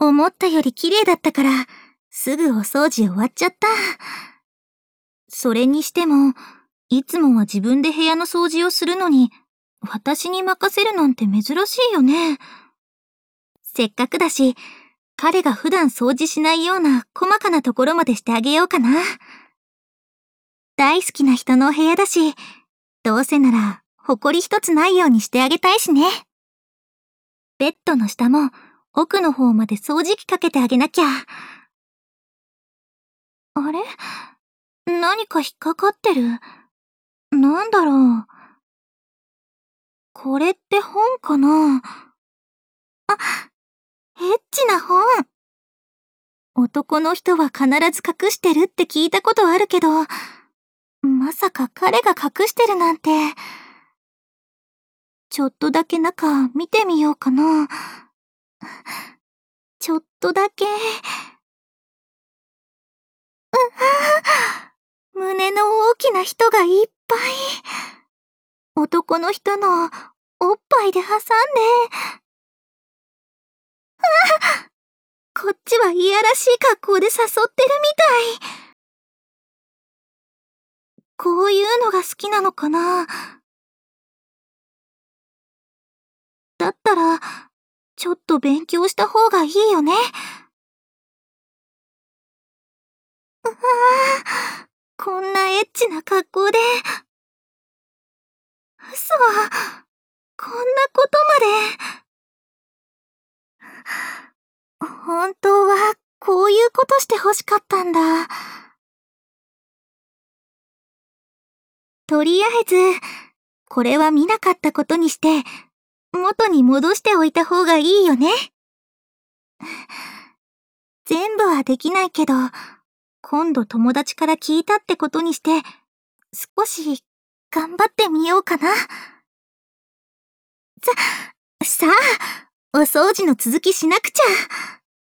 思ったより綺麗だったから、すぐお掃除終わっちゃった。それにしても、いつもは自分で部屋の掃除をするのに、私に任せるなんて珍しいよね。せっかくだし、彼が普段掃除しないような細かなところまでしてあげようかな。大好きな人のお部屋だし、どうせなら、埃一つないようにしてあげたいしね。ベッドの下も、奥の方まで掃除機かけてあげなきゃ。あれ？何か引っかかってる。なんだろう。これって本かな？エッチな本。男の人は必ず隠してるって聞いたことあるけど、まさか彼が隠してるなんて。ちょっとだけ中見てみようかな。ちょっとだけ。胸の大きな人がいっぱい。男の人のおっぱいで挟んで。こっちはいやらしい格好で誘ってるみたい。こういうのが好きなのかな？だったら、ちょっと勉強した方がいいよね。こんなエッチな格好で。嘘、こんなことまで。本当は、こういうことして欲しかったんだ。とりあえず、これは見なかったことにして、元に戻しておいた方がいいよね。全部はできないけど、今度友達から聞いたってことにして、少し頑張ってみようかな。さあ、お掃除の続きしなくちゃ。